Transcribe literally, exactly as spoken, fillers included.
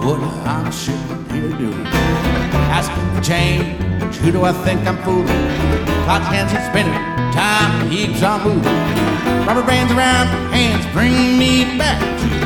what I'm sitting here doing. Asking for change, who do I think I'm fooling? Clock's hands are spinning, time keeps on moving. Rubber bands around my hands bring me back to